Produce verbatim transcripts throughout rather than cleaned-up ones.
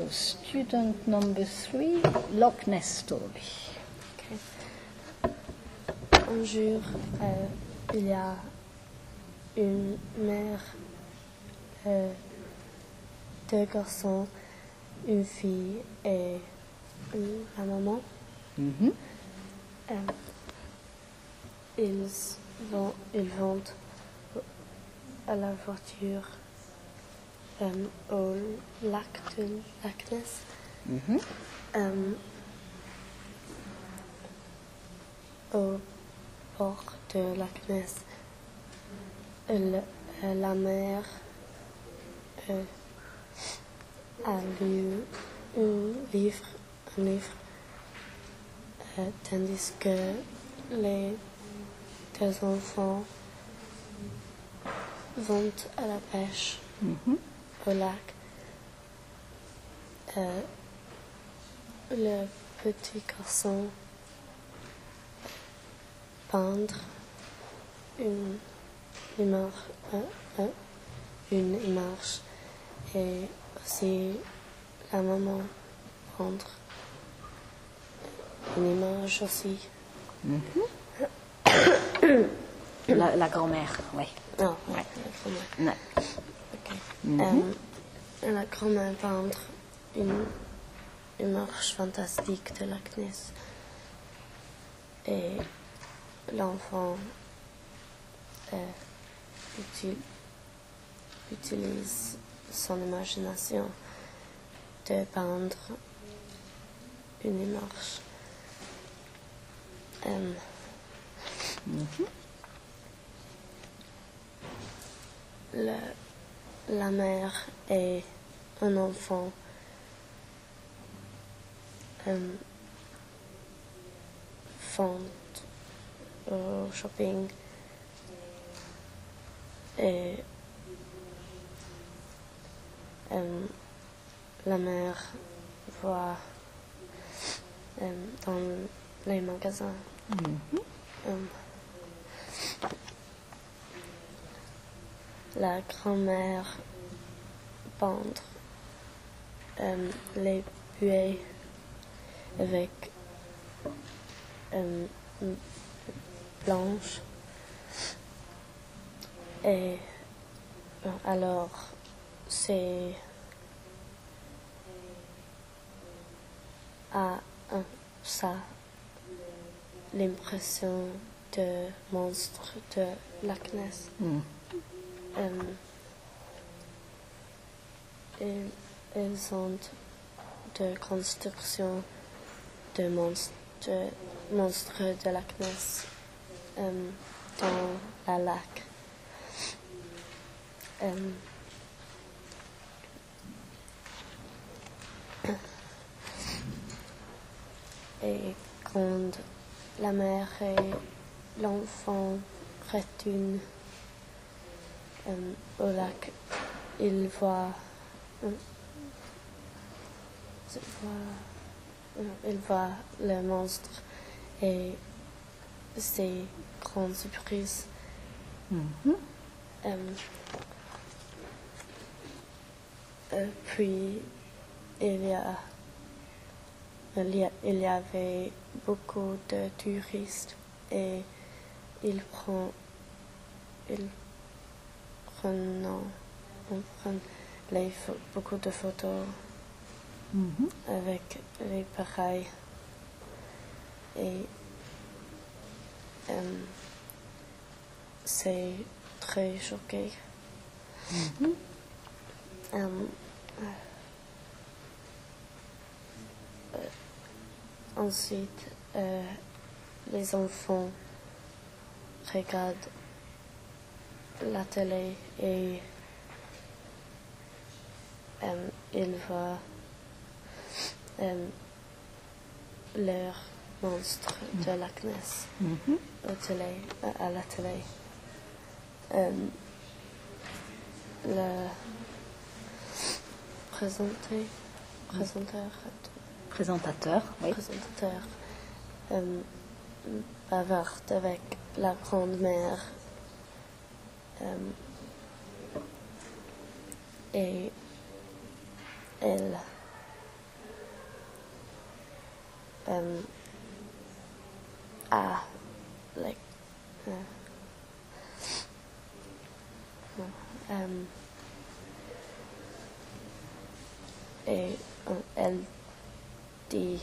So student number three, Loch Ness story. Okay. Un jour, euh, il y a une mère, euh, deux garçons, une fille et une, la maman. Mm-hmm. Euh, ils vont, ils vont à la voiture euh, au lac de Loch Ness. Mm-hmm. Euh, au bord de Loch Ness, le- euh, la mère euh, a lu un livre, un livre euh, tandis que les deux enfants vont à la pêche Mm-hmm. au lac. Euh, le petit garçon peindre une image, euh, euh, une image et aussi la maman prendre une image aussi. La, la grand-mère, oui. Non, Ouais. la grand-mère. Ouais. Ok. Mhm. Euh, la grand-mère peindre une image fantastique de Loch Ness et l'enfant euh, uti- utilise son imagination de peindre une image. Euh, le, la mère et un enfant euh, font au shopping et euh, la mère va euh, dans les magasins. Euh, la grand-mère peindre euh, les buées avec euh, blanche et euh, alors c'est à euh, ça l'impression de monstre de Loch Ness. Mm. Euh, ils, ils ont de construction de monstres de, monstres de Loch Ness euh, dans la lac. Euh, et quand la mère et l'enfant retournent euh, au lac, ils voient, euh, ils voient, euh, ils voient le monstre et c'est grande surprise. Mhm. Euh, euh, puis il y a Il y, a, il y avait beaucoup de touristes et ils prennent, ils prennent, on prend les, pho- beaucoup de photos Mhm. avec les pareils et euh, c'est très choqué. Mhm. Euh, Ensuite, euh, les enfants regardent la télé et euh, ils voient euh, leur monstre de Loch Ness Mhm. au télé, à la télé. Euh, le présenté, présenteur, Présentateur, oui. présentateur euh, bavarde avec la grand-mère euh, et elle um, a, like, uh, um, et euh, elle dit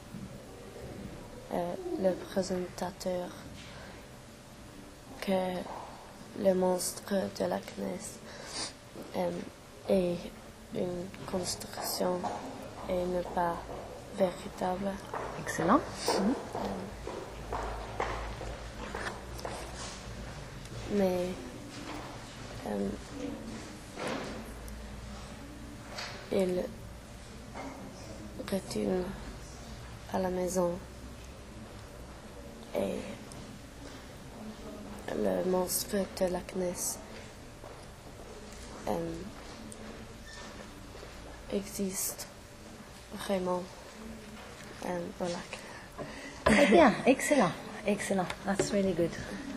euh, le présentateur que le monstre de la Knesset euh, est une construction et ne pas véritable. Excellent. Mhm. Mais euh, il retourne à la maison et le monstre de la Knesset euh, existe vraiment. Um, voilà. Très bien. Excellent. Excellent. That's really good.